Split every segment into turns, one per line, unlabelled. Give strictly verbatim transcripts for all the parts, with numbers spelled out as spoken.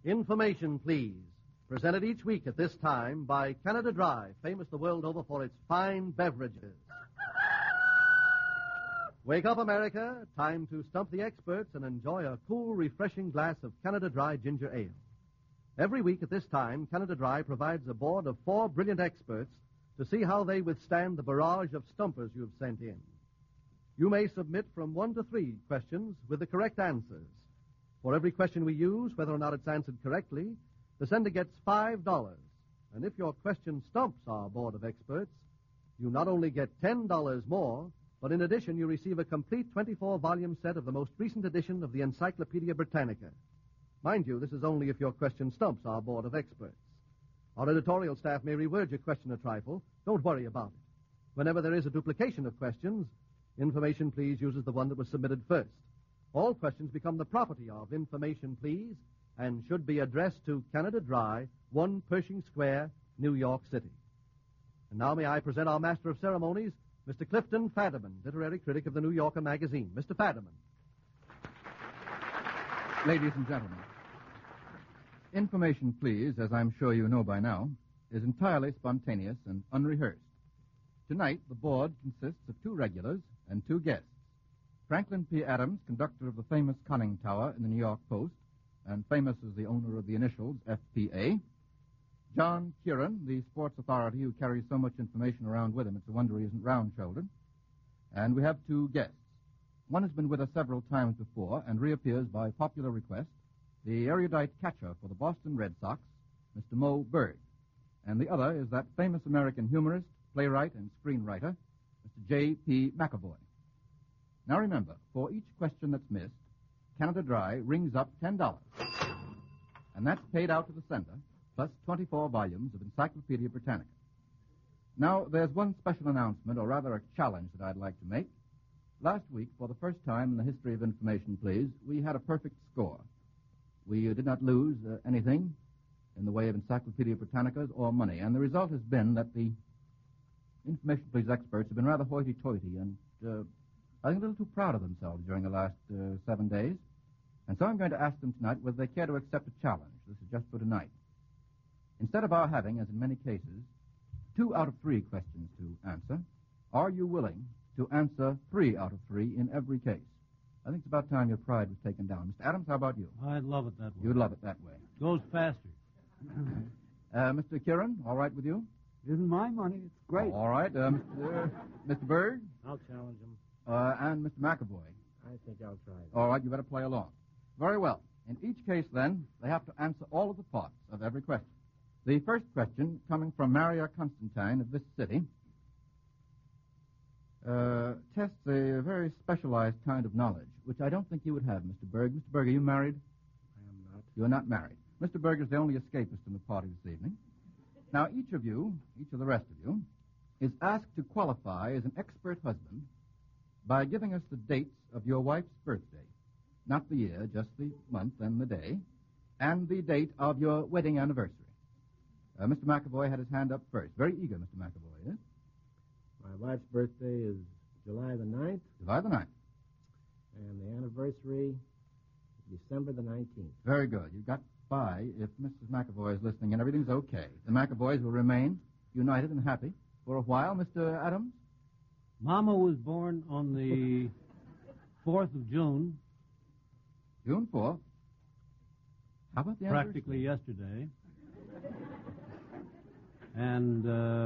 Information, please. Presented each week at this time by Canada Dry, famous the world over for its fine beverages. Wake up, America. Time to stump the experts and enjoy a cool, refreshing glass of Canada Dry ginger ale. Every week at this time, Canada Dry provides a board of four brilliant experts to see how they withstand the barrage of stumpers you've sent in. You may submit from one to three questions with the correct answers. For every question we use, whether or not it's answered correctly, the sender gets five dollars. And if your question stumps our board of experts, you not only get ten dollars more, but in addition you receive a complete twenty-four volume set of the most recent edition of the Encyclopedia Britannica. Mind you, this is only if your question stumps our board of experts. Our editorial staff may reword your question a trifle. Don't worry about it. Whenever there is a duplication of questions, Information Please uses the one that was submitted first. All questions become the property of Information Please and should be addressed to Canada Dry, one Pershing Square, New York City. And now may I present our Master of Ceremonies, Mister Clifton Fadiman, literary critic of the New Yorker magazine. Mister Fadiman.
Ladies and gentlemen, Information Please, as I'm sure you know by now, is entirely spontaneous and unrehearsed. Tonight, the board consists of two regulars and two guests. Franklin P. Adams, conductor of the famous conning tower in the New York Post, and famous as the owner of the initials F P A. John Kieran, the sports authority who carries so much information around with him, it's a wonder he isn't round-shouldered. And we have two guests. One has been with us several times before and reappears by popular request, the erudite catcher for the Boston Red Sox, Mister Moe Berg. And the other is that famous American humorist, playwright, and screenwriter, Mister J P. McAvoy. Now remember, for each question that's missed, Canada Dry rings up ten dollars. And that's paid out to the sender, plus twenty-four volumes of Encyclopedia Britannica. Now, there's one special announcement, or rather a challenge that I'd like to make. Last week, for the first time in the history of Information Please, we had a perfect score. We uh, did not lose uh, anything in the way of Encyclopedia Britannicas or money, and the result has been that the Information Please experts have been rather hoity-toity and uh, I think a little too proud of themselves during the last uh, seven days. And so I'm going to ask them tonight whether they care to accept a challenge. This is just for tonight. Instead of our having, as in many cases, two out of three questions to answer, are you willing to answer three out of three in every case? I think it's about time your pride was taken down. Mister Adams, how about you?
I'd love it that way.
You'd love it that way.
Goes faster.
uh, Mister Kieran, all right with you?
Isn't my money. It's great.
Oh, all right. Uh, Mister Mister Berg?
I'll challenge him.
Uh, and Mister McAvoy.
I think I'll try it.
All right, you better play along. Very well. In each case, then, they have to answer all of the parts of every question. The first question, coming from Maria Constantine of this city, uh, tests a very specialized kind of knowledge, which I don't think you would have, Mister Berg. Mister Berg, are you married?
I am not.
You're not married. Mister Berg is the only escapist in the party this evening. Now, each of you, each of the rest of you, is asked to qualify as an expert husband by giving us the dates of your wife's birthday. Not the year, just the month and the day, and the date of your wedding anniversary. Uh, Mister McAvoy had his hand up first. Very eager, Mister McAvoy, yes?
My wife's birthday is July the ninth.
July the ninth.
And the anniversary, December the nineteenth.
Very good. You've got by if Missus McAvoy is listening and everything's okay. The McAvoys will remain united and happy for a while. Mister Adams?
Mama was born on the fourth of June.
June fourth. How about the
Practically yesterday. And uh,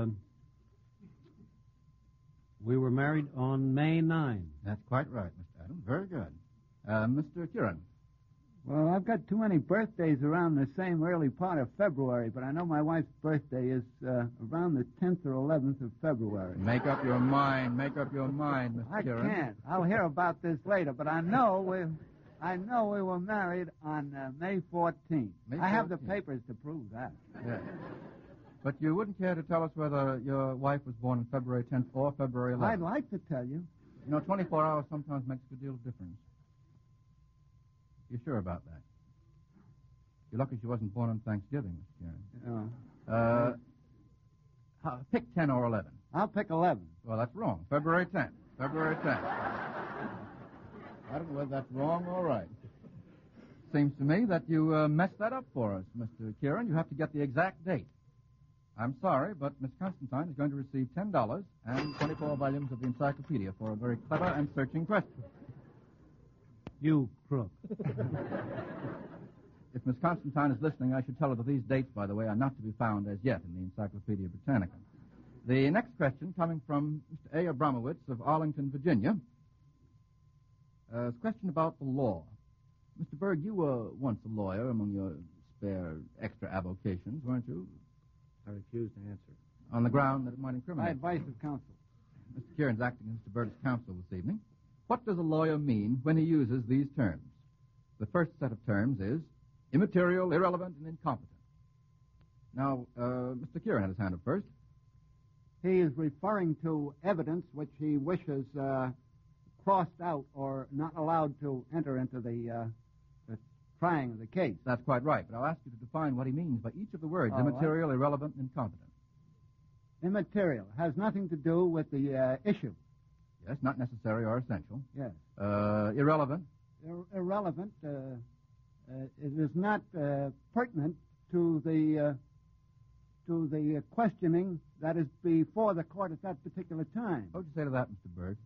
we were married on May ninth.
That's quite right, Mister Adams. Very good. Uh, Mister Kieran?
Well, I've got too many birthdays around the same early part of February, but I know my wife's birthday is uh, around the tenth or eleventh of February.
Make up your mind. Make up your mind, Mister
I
Kieran.
can't. I'll hear about this later, but I know we, I know we were married on uh, May fourteenth.
May
I have the
fourteenth.
papers to prove that.
Yes. But you wouldn't care to tell us whether your wife was born on February tenth or February eleventh?
I'd like to tell you.
You know, twenty-four hours sometimes makes a good deal of difference. You sure about that? You're lucky she wasn't born on Thanksgiving, Mister Kieran.
Uh,
Uh, how, pick ten or eleven.
I'll pick eleven.
Well, that's wrong. February tenth. February tenth. I don't know whether that's wrong or right. Seems to me that you uh, messed that up for us, Mister Kieran. You have to get the exact date. I'm sorry, but Miss Constantine is going to receive ten dollars and twenty-four volumes of the encyclopedia for a very clever and searching question.
You crook.
If Miss Constantine is listening, I should tell her that these dates, by the way, are not to be found as yet in the Encyclopedia Britannica. The next question, coming from Mister A. Abramowitz of Arlington, Virginia, uh, is a question about the law. Mister Berg, you were once a lawyer among your spare extra avocations, weren't you?
I refuse to answer.
On the ground that it might
By
incriminate.
advice of counsel.
Mister Kieran's acting as Mister Berg's counsel this evening. What does a lawyer mean when he uses these terms? The first set of terms is immaterial, irrelevant, and incompetent. Now, uh, Mister Kieran had his hand up first.
He is referring to evidence which he wishes uh, crossed out or not allowed to enter into the, uh, the trying of the case.
That's quite right, but I'll ask you to define what he means by each of the words,
All right.
immaterial, irrelevant, and incompetent.
Immaterial has nothing to do with the uh, issue.
Yes, not necessary or essential.
Yes.
Uh, irrelevant.
Ir- irrelevant. Uh, uh, it is not uh, pertinent to the uh, to the questioning that is before the court at that particular time.
What would you say to that, Mister Berg?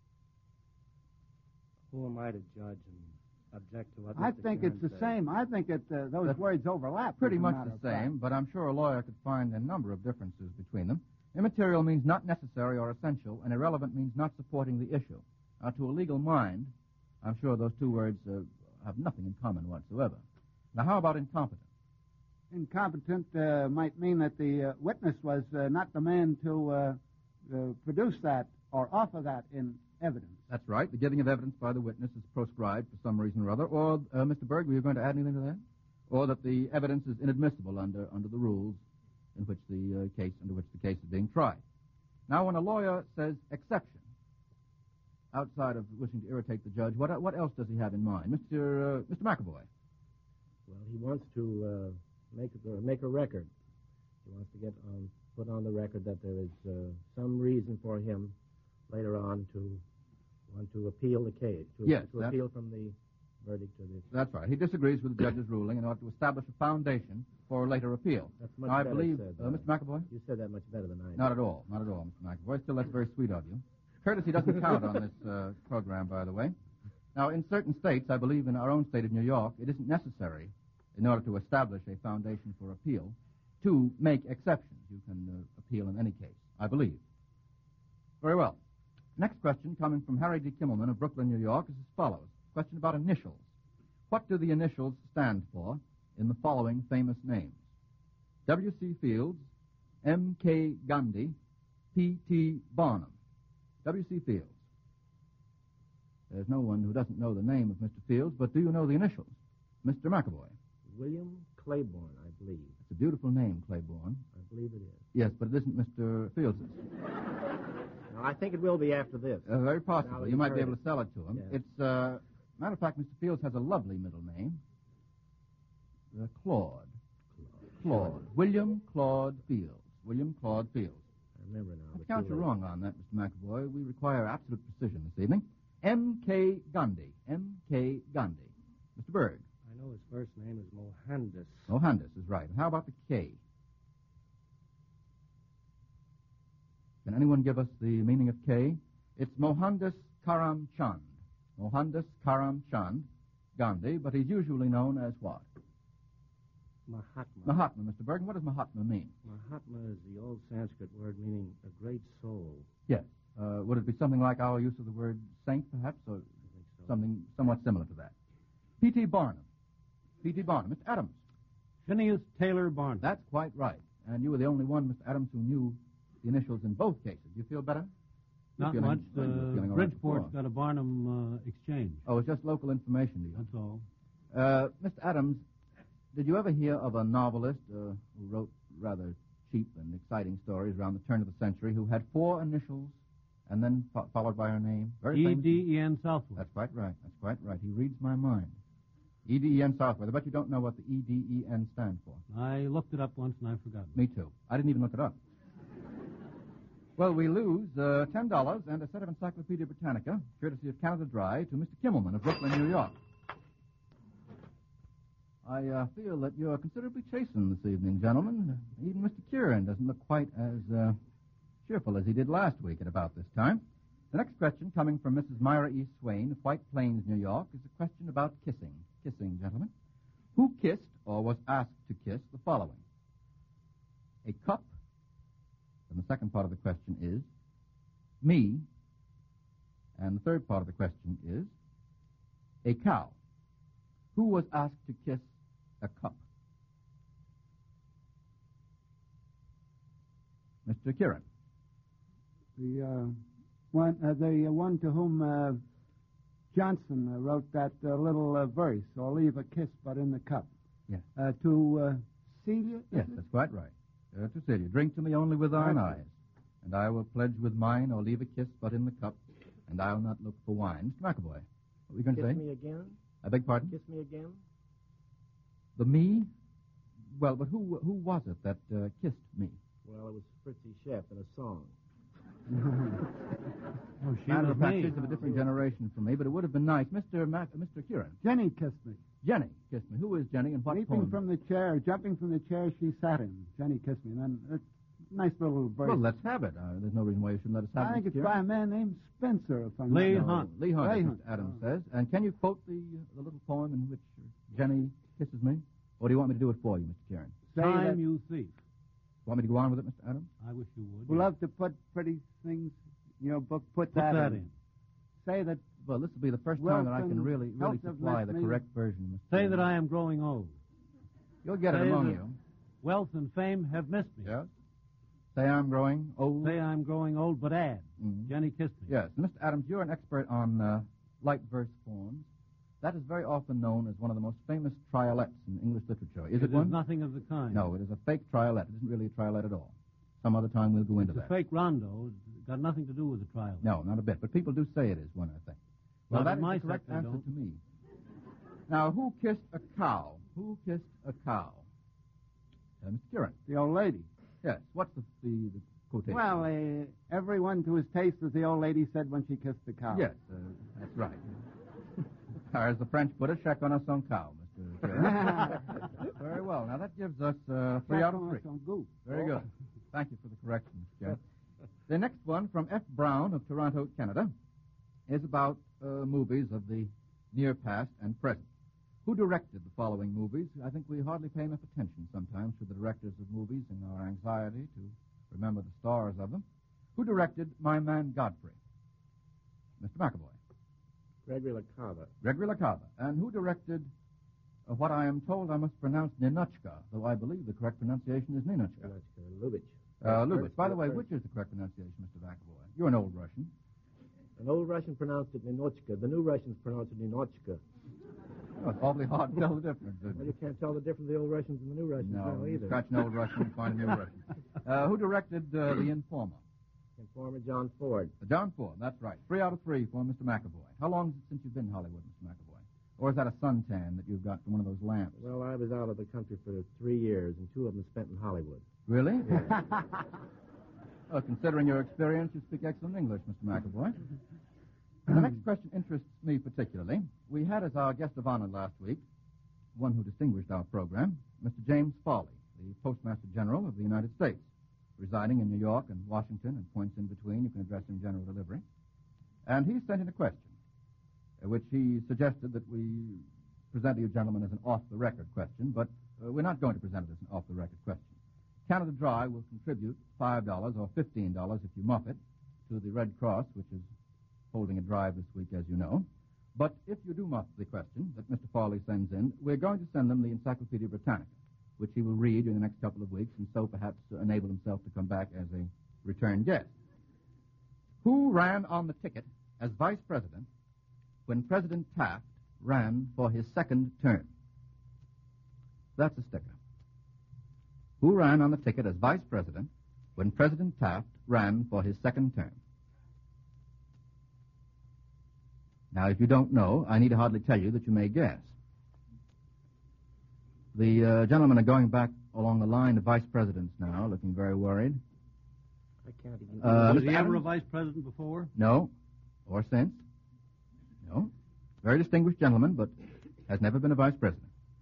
Who am I to judge and object to what
I
Mister
think
Kieran
it's the
says?
same. I think that uh, those
That's
words overlap.
Pretty
as a
much
matter
the
of fact.
same, but I'm sure a lawyer could find a number of differences between them. Immaterial means not necessary or essential, and irrelevant means not supporting the issue. Now, to a legal mind, I'm sure those two words uh, have nothing in common whatsoever. Now, how about incompetent?
Incompetent uh, might mean that the uh, witness was uh, not the man to uh, uh, produce that or offer that in evidence.
That's right. The giving of evidence by the witness is proscribed for some reason or other. Or, uh, Mister Berg, were you going to add anything to that? Or that the evidence is inadmissible under under the rules in which the uh, case under which the case is being tried. Now, when a lawyer says exception, outside of wishing to irritate the judge, what what else does he have in mind, Mister Uh, Mister McAvoy?
Well, he wants to uh, make a, make a record. He wants to get on, put on the record that there is uh, some reason for him later on to want to appeal the case, to,
Yes,
to
that-
appeal from the verdict to this.
That's right. He disagrees with the judge's ruling in order to establish a foundation for later appeal.
That's much
now, I
better
believe,
said,
uh,
uh,
Mister McAvoy?
You said that much better than I did.
Not at all. Not at all, Mister McAvoy. Still, that's very sweet of you. Courtesy doesn't count on this uh, program, by the way. Now, in certain states, I believe in our own state of New York, it isn't necessary, in order to establish a foundation for appeal, to make exceptions. You can uh, appeal in any case, I believe. Very well. Next question, coming from Harry D. Kimmelman of Brooklyn, New York, is as follows. Question about initials. What do the initials stand for in the following famous names? W C. Fields, M K. Gandhi, P T. Barnum. W C. Fields. There's no one who doesn't know the name of Mister Fields, but do you know the initials? Mister McAvoy.
William Claiborne, I believe.
It's a beautiful name, Claiborne.
I believe it is.
Yes, but it isn't Mister Fields's.
Now, I think it will be after this.
Uh, very
Now
possible.
that
You
you've
might be
heard
able
it.
to sell it to him.
Yes.
It's, uh, matter of fact, Mister Fields has a lovely middle name. Uh, Claude. Claude. William Claude Fields. William Claude Fields.
I remember now.
I
but
count
too
you
late.
wrong on that, Mister McAvoy. We require absolute precision this evening. M K. Gandhi. M K. Gandhi. Mister Berg.
I know his first name is Mohandas.
Mohandas is right. And how about the K? Can anyone give us the meaning of K? It's Mohandas Karam Chand. Mohandas Karam Chand Gandhi, but he's usually known as what?
Mahatma.
Mahatma, Mister Berg. And what does Mahatma mean?
Mahatma is the old Sanskrit word meaning a great soul.
Yes. Uh, would it be something like our use of the word saint, perhaps, or
I think so.
something somewhat similar to that? P T. Barnum. P T. Barnum. Mister Adams.
Phineas Taylor Barnum.
That's quite right. And you were the only one, Mister Adams, who knew the initials in both cases. Do you feel better?
Not
You're feeling-
much.
well, you were
Uh,
feeling all right
Bridgeport's
before.
got a Barnum uh, exchange.
Oh, it's just local information to you.
That's all.
Uh, Mister Adams, did you ever hear of a novelist uh, who wrote rather cheap and exciting stories around the turn of the century who had four initials and then fo- followed by her name? Very
E
famous.
D E N Southwood.
That's quite right. That's quite right. He reads my mind. E D E N Southwood. I bet you don't know what the E D E N stands for.
I looked it up once and I've forgotten.
Me too. I didn't even look it up. Well, we lose uh, ten dollars and a set of Encyclopedia Britannica, courtesy of Canada Dry, to Mister Kimmelman of Brooklyn, New York. I uh, feel that you're considerably chastened this evening, gentlemen. Even Mister Kieran doesn't look quite as uh, cheerful as he did last week at about this time. The next question, coming from Missus Myra E. Swain of White Plains, New York, is a question about kissing. Kissing, gentlemen. Who kissed or was asked to kiss the following? A cup. And the second part of the question is me. And the third part of the question is a cow. Who was asked to kiss a cup? Mister Kieran.
The uh, one, uh, the uh, one to whom uh, Johnson uh, wrote that uh, little uh, verse, "Or leave a kiss but in the cup."
Yes.
Uh, to uh, Celia.
Yes, that's quite right. Uh, to Celia, drink to me only with thine
Right.
eyes, and I will pledge with mine, or leave a kiss but in the cup, and I'll not look for wine. Mister McAvoy, what were you going to
Kiss
say?
me again?
I beg pardon?
Kiss me again?
The me? Well, but who who was it that uh, kissed me?
Well, it was Fritzy Sheff in a song.
Oh, she
Matter
was
of fact,
me.
she's of a different generation from me, but it would have been nice. Mister Mac- Mister Kieran.
Jenny kissed me.
Jenny kissed me. Who is Jenny and what
Leaping
poem?
from the chair, jumping from the chair she sat in. Jenny kissed me. And then a nice little verse.
Well, let's have it. Uh, there's no reason why you shouldn't let us have
I
it.
think
Mister
it's by
Kieran.
a man named Spencer, if I'm
Lee
not
No,
Hunt.
Lee Hunt,
Lee
as
Hunt.
Mister Adams
Oh.
says. And can you quote the the little poem in which Jenny kisses me? Or do you want me to do it for you, Mister Kieran?
Say
Time,
that
you thief.
Want me to go on with it, Mister Adams?
I wish you would.
we love to put pretty things in your book. Put,
Put
that,
that
in.
in.
Say that
Well, this will be the first time that I can
Wilson
really, really
Health have
supply
left
the
me-
correct version, Mister
Say
Kieran.
that I am growing old.
You'll get it
Say
among
that-
you.
Wealth and fame have missed me.
Yes? Say I'm growing old.
Say I'm growing old, but add.
Mhm.
Jenny kissed me.
Yes. Mister Adams, you're an expert on uh, light verse forms. That is very often known as one of the most famous triolets in English literature. Is it,
It is
one?
nothing of the kind.
No, it is a fake triolet. It isn't really a triolet at all. Some other time we'll go into
It's a
that.
fake rondo. It's got nothing to do with the trial.
No, not a bit. But people do say it is one, I think. Well,
Not
that
in
is
my
the correct
set, they
answer
don't.
to me. Now, who kissed a cow? Who kissed a cow? Uh, Mister Kieran.
the old lady.
Yes. What's the, the, the quotation?
Well, uh, everyone to his taste, as the old lady said when she kissed the cow.
Yes, uh, that's right. Or as the French put it, check on us on cow, Mister Kieran. Very well. Now, that gives us uh, three out of three.
Some goop.
Very good. Thank you for the correction, Mister Kieran. The next one from F. Brown of Toronto, Canada, is about uh, movies of the near past and present. Who directed the following movies? I think we hardly pay enough attention sometimes to the directors of movies in our anxiety to remember the stars of them. Who directed My Man Godfrey? Mister McAvoy.
Gregory LaCava.
Gregory LaCava. And who directed uh, what I am told I must pronounce Ninochka, though I believe the correct pronunciation is Ninochka.
Lubitsch.
Uh,
First,
Lubitsch. By the way,
first.
which is the correct pronunciation, Mister McAvoy? You're an old Russian.
An old Russian pronounced it Ninochka. The new Russians pronounce it Ninochka.
Oh, it's awfully hard to tell the difference, isn't
Well,
it?
you can't tell the difference of the old Russians and the new Russians
No,
now
you
either.
scratch an old Russian and find a new Russian. Uh, who directed uh, The Informer?
Informer John Ford.
Uh, John Ford, that's right. Three out of three for Mister McAvoy. How long is it since you've been in Hollywood, Mister McAvoy? Or is that a suntan that you've got from one of those lamps?
Well, I was out of the country for three years, and two of them spent in Hollywood.
Really? Well, considering your experience, you speak excellent English, Mister McAvoy. The next question interests me particularly. We had as our guest of honor last week one who distinguished our program, Mister James Foley, the Postmaster General of the United States, residing in New York and Washington and points in between. You can address in general delivery. And he sent in a question, uh, which he suggested that we present to you gentlemen as an off-the-record question, but uh, we're not going to present it as an off-the-record question. Canada Dry will contribute five dollars or fifteen dollars if you muff it to the Red Cross, which is holding a drive this week, as you know. But if you do muff the question that Mister Farley sends in, we're going to send them the Encyclopedia Britannica, which he will read in the next couple of weeks and so perhaps uh, enable himself to come back as a return guest. Who ran on the ticket as vice president when President Taft ran for his second term? That's a sticker. Who ran on the ticket as vice president when President Taft ran for his second term? Now, if you don't know, I need hardly tell you that you may guess. The uh, gentlemen are going back along the line of vice presidents now, looking very worried.
I can't even...
Uh,
Was
Mister
he ever
Adams?
a vice president before?
No, or since. No. Very distinguished gentleman, but has never been a vice president.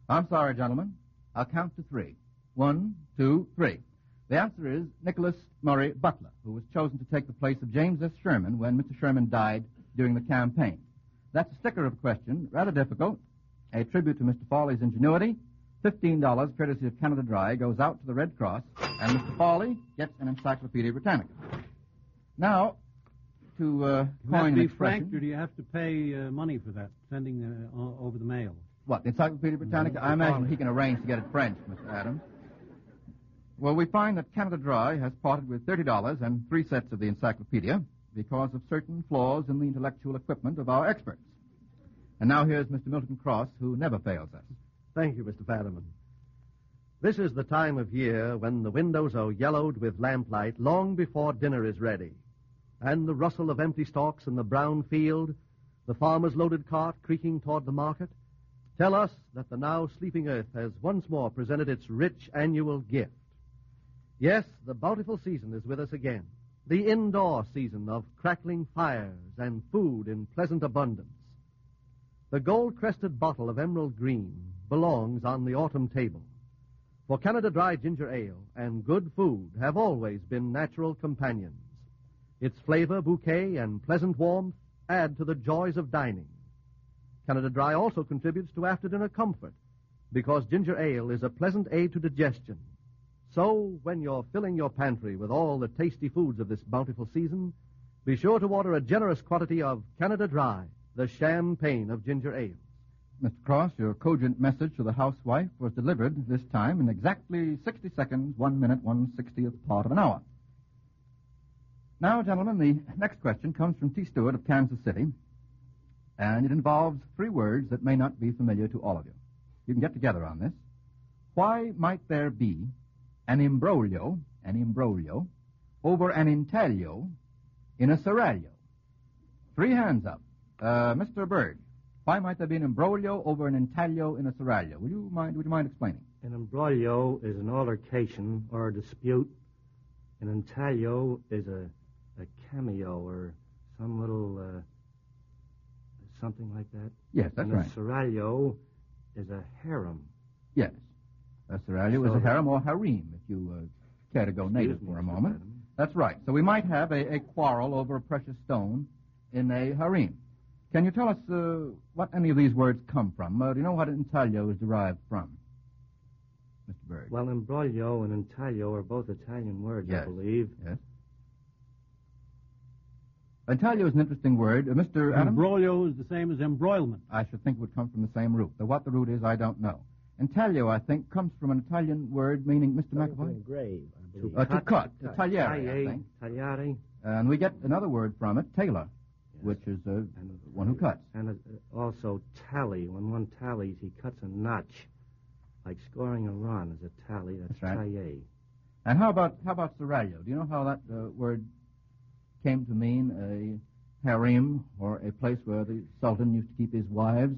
I'm sorry, gentlemen. I'll count to three. One, two, three. The answer is Nicholas Murray Butler, who was chosen to take the place of James S. Sherman when Mister Sherman died during the campaign. That's a sticker of a question, rather difficult. A tribute to Mister Fawley's ingenuity. Fifteen dollars, courtesy of Canada Dry, goes out to the Red Cross, and Mister Fawley gets an Encyclopedia Britannica. Now, to uh,
You have
coin
to
an
be franked,
expression...
or do you have to pay uh, money for that, sending uh, o- over the mail?
What, the Encyclopedia Britannica? I imagine he can arrange to get it French, Mister Adams. Well, we find that Canada Dry has parted with thirty dollars and three sets of the encyclopedia because of certain flaws in the intellectual equipment of our experts. And now here's Mister Milton Cross, who never fails us.
Thank you, Mister Fadiman. This is the time of year when the windows are yellowed with lamplight long before dinner is ready, and the rustle of empty stalks in the brown field, the farmer's loaded cart creaking toward the market, tell us that the now sleeping earth has once more presented its rich annual gift. Yes, the bountiful season is with us again, the indoor season of crackling fires and food in pleasant abundance. The gold-crested bottle of emerald green belongs on the autumn table, for Canada Dry Ginger Ale and good food have always been natural companions. Its flavor, bouquet, and pleasant warmth add to the joys of dining. Canada Dry also contributes to after-dinner comfort, because ginger ale is a pleasant aid to digestion. So, when you're filling your pantry with all the tasty foods of this bountiful season, be sure to order a generous quantity of Canada Dry, the champagne of ginger ale.
Mister Cross, your cogent message to the housewife was delivered this time in exactly sixty seconds, one minute, one sixtieth part of an hour. Now, gentlemen, the next question comes from T. Stewart of Kansas City, and it involves three words that may not be familiar to all of you. You can get together on this. Why might there be an imbroglio, an imbroglio, over an intaglio in a seraglio? Three hands up. Uh, Mister Berg, why might there be an imbroglio over an intaglio in a seraglio? Will you mind, would you mind explaining?
An imbroglio is an altercation or a dispute. An intaglio is a, a cameo or some little uh, something like that.
Yes, that's
and
right.
a seraglio is a harem.
Yes. A seraglio is
So
a harem or harem, if you uh, care to go native
me,
for a
Mister
moment.
Fadiman.
That's right. So we might have a, a quarrel over a precious stone in a harem. Can you tell us uh, what any of these words come from? Uh, do you know what intaglio is derived from, Mister Berg?
Well, imbroglio and intaglio are both Italian words,
Yes.
I believe.
Yes. Intaglio is an interesting word. Uh, Mister Adams?
Imbroglio is the same as embroilment.
I should think it would come from the same root. Though what the root is, I don't know. Intaglio, I think, comes from an Italian word meaning, Mister
Something to
McAvoy?
engrave, I believe.
Uh, to cut.
To cut.
Tagliare, I
Tagliare,
think.
tagliare.
And we get another word from it, tailor,
Yes.
which is uh,
And,
one who cuts.
And uh, also tally. When one tallies, he cuts a notch. Like scoring a run is a tally. That's,
That's right.
taille.
And how about how about seraglio? Do you know how that uh, word came to mean a harem, or a place where the sultan used to keep his wives,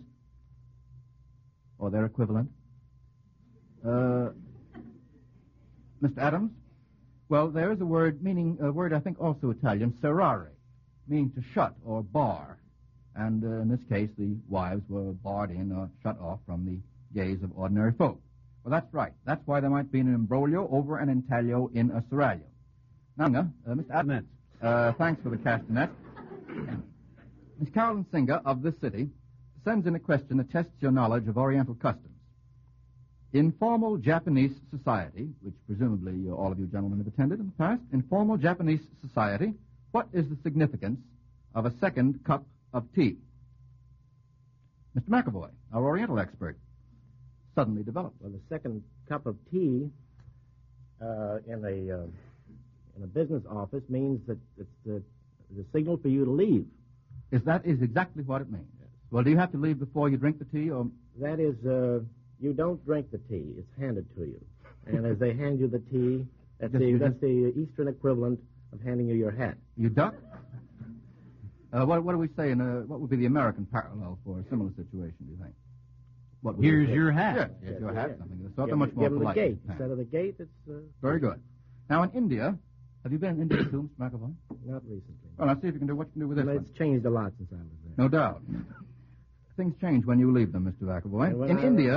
or their equivalent? Uh, Mister Adams? Well, there is a word meaning, a word I think also Italian, serrare, meaning to shut or bar. And uh, in this case, the wives were barred in or shut off from the gaze of ordinary folk. Well, that's right. That's why there might be an imbroglio over an intaglio in a seraglio. Now, uh, Mister Adams, uh, thanks for the castanet. Miss Carolyn Singer of this city sends in a question that tests your knowledge of Oriental customs. In formal Japanese society, which presumably uh, all of you gentlemen have attended in the past, in formal Japanese society, what is the significance of a second cup of tea? Mister McAvoy, our Oriental expert, suddenly developed.
Well, the second cup of tea uh, in a uh, in a business office means that it's the, the signal for you to leave.
Is that is exactly what it means? Yes. Well, do you have to leave before you drink the tea, or
That is, uh, you don't drink the tea; it's handed to you. And as they hand you the tea, that's
Just-
the
you
that's
just-
the Eastern equivalent of handing you your hat.
you duck? Uh, what, what do we say in a, what would be the American parallel for a similar situation, do you think? What would
Here's
we say?
your hat.
Yes, here's
Yes,
your
yes.
hat, something of the sort.
Give
They're much
them-
more
give them
polite.
the gate
than
instead of the gate. It's uh,
Very good. Now, in India, have you been in India too, Mister McAvoy?
not recently.
Well, let's see if you can do what you can do with this
Well,
one.
it's changed a lot since I was there.
No doubt. Things change when you leave them, Mister McAvoy.
And when
In
I-
India,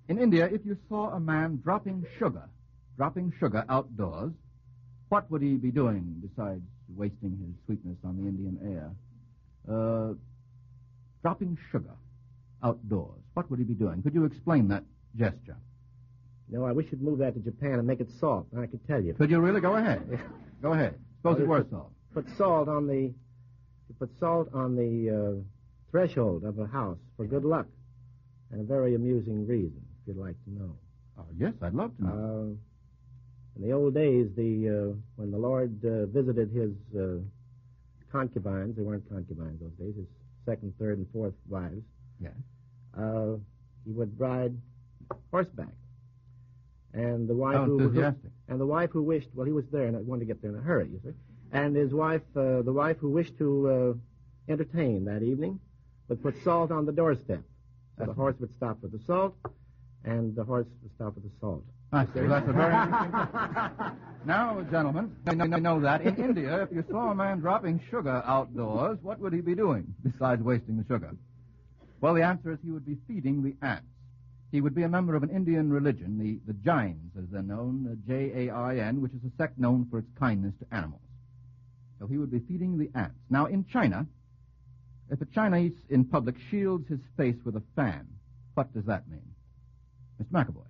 In India, if you saw a man dropping sugar, dropping sugar outdoors, what would he be doing besides wasting his sweetness on the Indian air? Uh, dropping sugar outdoors. What would he be doing? Could you explain that gesture?
No, I wish you'd move that to Japan and make it salt. I could tell you.
Could you really? Go ahead. Go ahead. Suppose it were salt.
Put salt on the, you put salt on the uh, threshold of a house for good luck, and a very amusing reason, if you'd like to know.
Oh, yes, I'd love to know.
Uh, in the old days, the uh, when the Lord uh, visited his uh, concubines, they weren't concubines those days, his second, third, and fourth wives,
Yes.
uh, he would ride horseback. And the wife
How
who, who
enthusiastic.
and the wife who wished, well, he was there and wanted to get there in a hurry, you see. And his wife, uh, the wife who wished to uh, entertain that evening, would put salt on the doorstep. So the horse would stop with the salt, and the horse would stop with the salt.
I see. That's a very interesting. Now, gentlemen, I know, I know that in India, if you saw a man dropping sugar outdoors, what would he be doing besides wasting the sugar? Well, the answer is he would be feeding the ants. He would be a member of an Indian religion, the, the Jains, as they're known, uh, J A I N, which is a sect known for its kindness to animals. So he would be feeding the ants. Now, in China, if a Chinese in public shields his face with a fan, what does that mean? Mister McAvoy.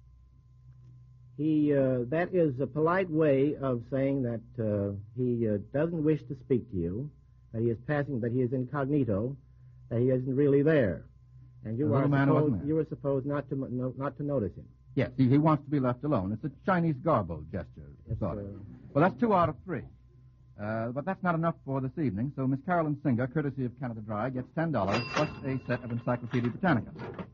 He, uh, that is a polite way of saying that uh, he uh, doesn't wish to speak to you, that he is passing, that he is incognito, that he isn't really there. And you,
The
are
little man wasn't
supposed,
there.
you were supposed not to no, not to notice him.
Yes, he, he wants to be left alone. It's a Chinese garbo gesture,
Yes,
sort of.
uh,
Well, that's two out of three. Uh, but that's not enough for this evening, so Miss Carolyn Singer, courtesy of Canada Dry, gets ten dollars plus a set of Encyclopedia Britannica.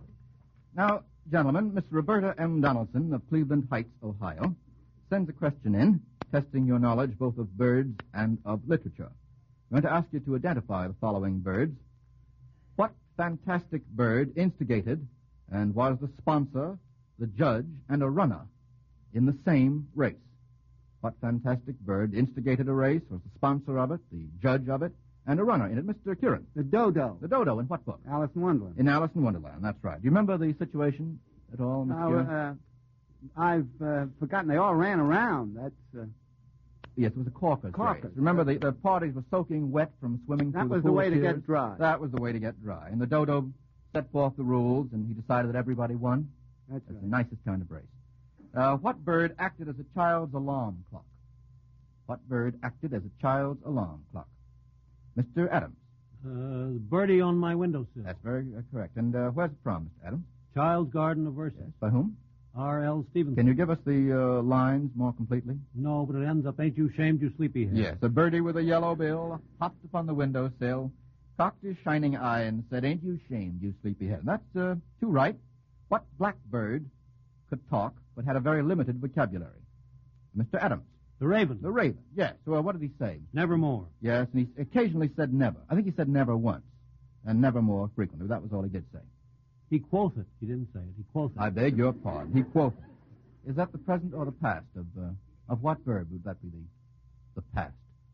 Now, gentlemen, Miss Roberta M. Donaldson of Cleveland Heights, Ohio, sends a question in, testing your knowledge both of birds and of literature. I'm going to ask you to identify the following birds. What fantastic bird instigated and was the sponsor, the judge, and a runner in the same race? What fantastic bird instigated a race, was the sponsor of it, the judge of it, and a runner in it? Mister Curran.
The dodo.
The dodo in what book?
Alice in Wonderland.
In Alice in Wonderland, that's right. Do you remember the situation at all, Mister
Now,
Curran?
uh, I've uh, forgotten. They all ran around. That's uh,
Yes, it was a caucus
Caucus.
race. Remember, the, the parties were soaking wet from swimming
That
through
was
the
the
pool
way to
shears.
get dry.
That was the way to get dry. And the dodo set forth the rules, and he decided that everybody won.
that's
That's
right.
the nicest kind of race. Uh, what bird acted as a child's alarm clock? What bird acted as a child's alarm clock? Mister Adams.
Uh, the birdie on my windowsill.
That's very uh, correct. And uh, where's it from, Mister Adams?
Child's Garden of Verses.
Yes. By whom?
R L Stevenson.
Can you give us the uh, lines more completely?
No, but it ends up, ain't you shamed, you sleepyhead.
Yes. A birdie with a yellow bill hopped upon the windowsill, cocked his shining eye, and said, "Ain't you shamed, you sleepyhead?" And that's uh, too right. What black bird could talk but had a very limited vocabulary? Mister Adams.
The Raven.
The raven. Yes. Well, what did he say?
Nevermore.
Yes, and he occasionally said never. I think he said never once, and never more frequently. That was all he did say.
He quoted. He didn't say it. He quoted.
I beg your pardon. He quoted. Is that the present or the past of uh, of what verb would that be? The the past.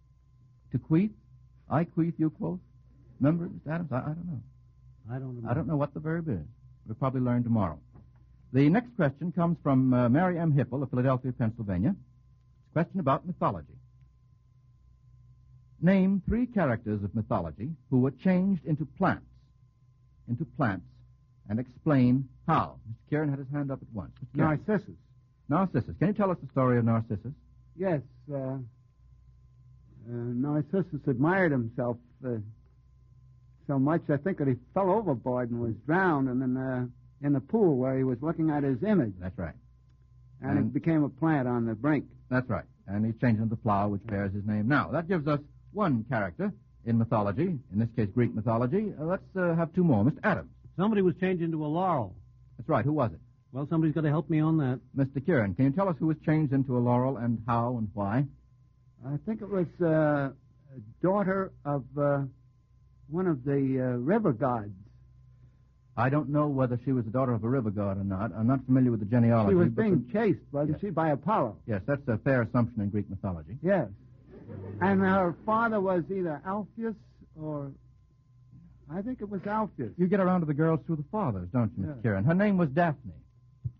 To queef? I queef, you quoth. Remember, Mister Adams? I, I don't know.
I don't remember.
I don't know what the verb is. We'll probably learn tomorrow. The next question comes from uh, Mary M. Hipple of Philadelphia, Pennsylvania. It's a question about mythology. Name three characters of mythology who were changed into plants, into plants, and explain how. Mister Kieran had his hand up at once. Mister Kieran.
Narcissus.
Narcissus. Can you tell us the story of Narcissus?
Yes. Uh, uh, Narcissus admired himself uh, so much, I think, that he fell overboard and was drowned and in, uh, in the pool where he was looking at his image.
That's right.
And,
And-
it became a plant on the brink.
That's right. And he's changed into the flower which bears his name now. That gives us one character in mythology, in this case Greek mythology. Uh, let's uh, have two more. Mister Adams.
Somebody was changed into a laurel.
That's right. Who was it?
Well, somebody's got to help me on that.
Mister Kieran. Can you tell us who was changed into a laurel and how and why?
I think it was uh, a daughter of uh, one of the uh, river gods.
I don't know whether she was the daughter of a river god or not. I'm not familiar with the genealogy.
She was
but
being
the-
chased, wasn't
Yes.
she, by Apollo?
Yes, that's a fair assumption in Greek mythology.
Yes. And her father was either Alpheus or... I think it was Alpheus.
You get around to the girls through the fathers, don't you, Mister
Yeah.
Kieran? Her name was Daphne.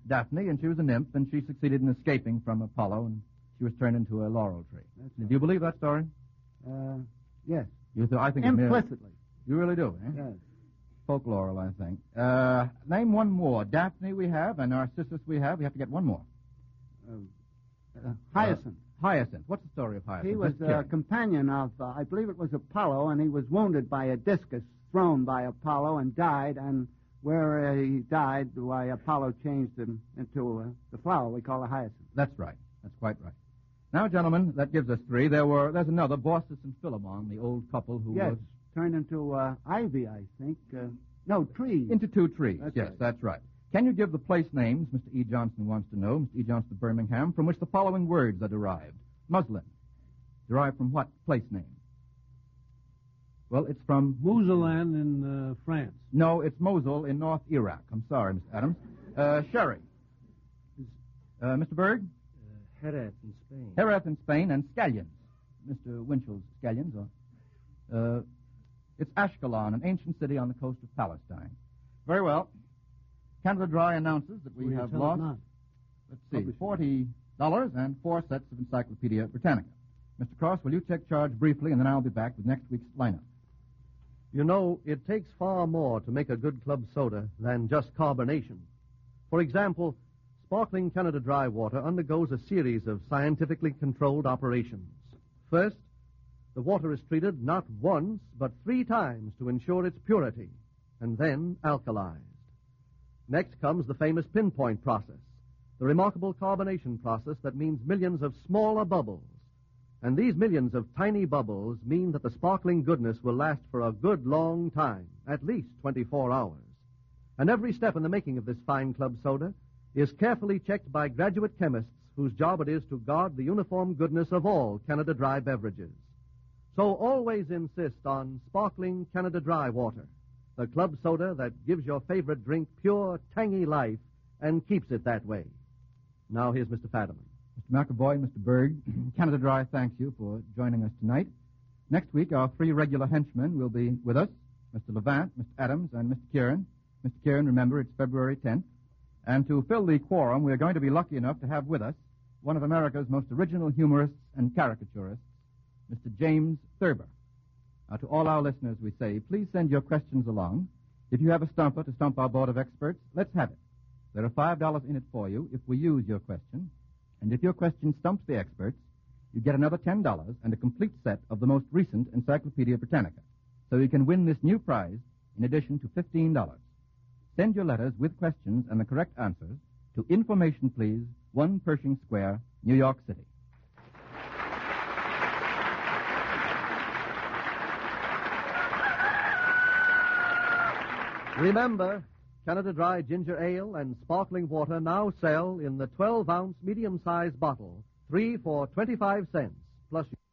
Daphne, and she was a nymph, and she succeeded in escaping from Apollo, and she was turned into a laurel tree.
That's
Do you believe that story?
Uh, yes.
You th- I think it's mere-
Implicitly.
You really do, eh?
Yes.
Folklore, I think. Uh, name one more. Daphne we have, and Narcissus we have. We have to get one more.
Uh, uh, Hyacinth.
Uh, Hyacinth. What's the story of Hyacinth?
He was
Just
a
curious.
companion of, uh, I believe it was Apollo, and he was wounded by a discus thrown by Apollo and died, and where uh, he died, why Apollo changed him into uh, the flower we call a hyacinth.
That's right. That's quite right. Now, gentlemen, that gives us three. There were, there's another, Baucis and Philemon, the old couple who
Yes,
was
turned into uh, ivy, I think. Uh, no, trees.
into two trees.
That's
yes,
right.
that's right. Can you give the place names, Mister E. Johnson wants to know, Mister E. Johnson of Birmingham, from which the following words are derived? Muslin. Derived from what place name? Well, it's from...
Mousseline in uh, France.
No, it's Mosul in North Iraq. I'm sorry, Mister Adams. Uh, Sherry. Uh, Mister Berg?
Uh, Jerez in Spain.
Jerez in Spain, and scallions. Mister Winchell's scallions. Or, uh, it's Ashkelon, an ancient city on the coast of Palestine. Very well. Canada Dry announces that we
Will you
have
tell it
lost,
not?
let's see,
Publishing.
forty dollars and four sets of Encyclopedia Britannica. Mister Cross, will you take charge briefly, and then I'll be back with next week's lineup.
You know, it takes far more to make a good club soda than just carbonation. For example, sparkling Canada Dry water undergoes a series of scientifically controlled operations. First, the water is treated not once, but three times to ensure its purity, and then alkalized. Next comes the famous pinpoint process, the remarkable carbonation process that means millions of smaller bubbles. And these millions of tiny bubbles mean that the sparkling goodness will last for a good long time, at least twenty-four hours. And every step in the making of this fine club soda is carefully checked by graduate chemists whose job it is to guard the uniform goodness of all Canada Dry beverages. So always insist on sparkling Canada Dry water, the club soda that gives your favorite drink pure, tangy life and keeps it that way. Now here's Mister Fadiman.
Mister McAvoy, Mister Berg, Canada Dry thanks you for joining us tonight. Next week, our three regular henchmen will be with us, Mister Levant, Mister Adams, and Mister Kieran. Mister Kieran, remember, it's February tenth. And to fill the quorum, we're going to be lucky enough to have with us one of America's most original humorists and caricaturists, Mister James Thurber. Now, to all our listeners, we say, please send your questions along. If you have a stumper to stump our board of experts, let's have it. There are five dollars in it for you if we use your question. And if your question stumps the experts, you get another ten dollars and a complete set of the most recent Encyclopedia Britannica. So you can win this new prize in addition to fifteen dollars. Send your letters with questions and the correct answers to Information Please, one Pershing Square, New York City.
Remember, Canada Dry Ginger Ale and sparkling water now sell in the twelve-ounce medium-sized bottle, three for twenty-five cents, plus...